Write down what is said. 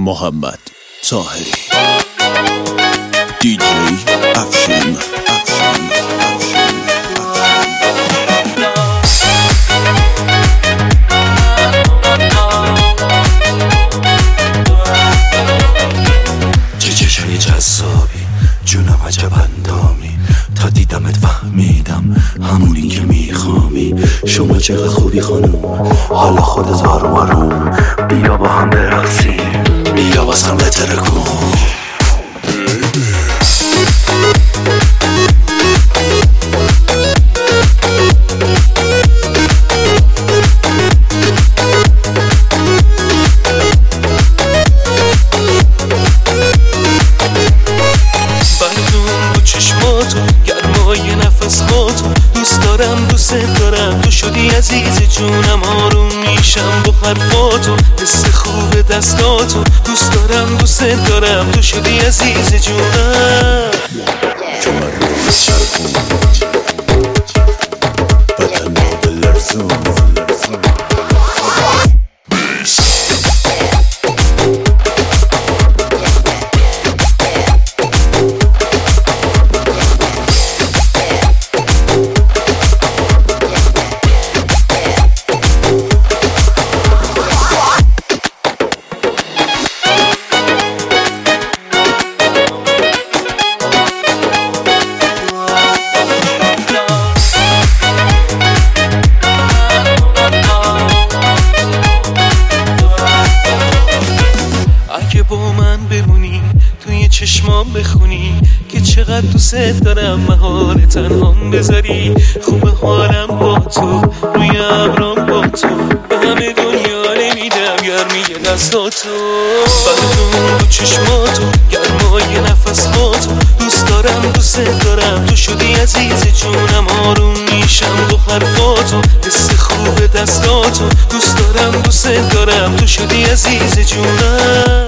محمد طاهری دی جی افشین چه چشای جذابی جونم عجب اندامی تا دیدمت فهمیدم همونی که میخوامی شما چقدر خوبی خانوم حالا خودت آروم آروم بیا با هم برقصیم بیا بازم بترکون چشماتو گرمای نفس هاتو دوست دارم تو شدی عزیز جونم آروم میشم با حرفاتو حس خوب دستاتو دوست دارم تو شدی عزیز جونم کمر رو چرخون بدن رو بلرزون با من بمونی توی چشمام بخونی که چقدر دوست دارم محال تنهام بذاری خوب حالم با تو روی ابرام با تو به همه دنیا نمیدم گرمی دستاتو بردون با چشماتو گرمای نفس هاتو دوست دارم تو شدی عزیز جونم آروم میشم با حرفاتو حس خوب دستاتو دوست دارم تو شدی عزیز جونم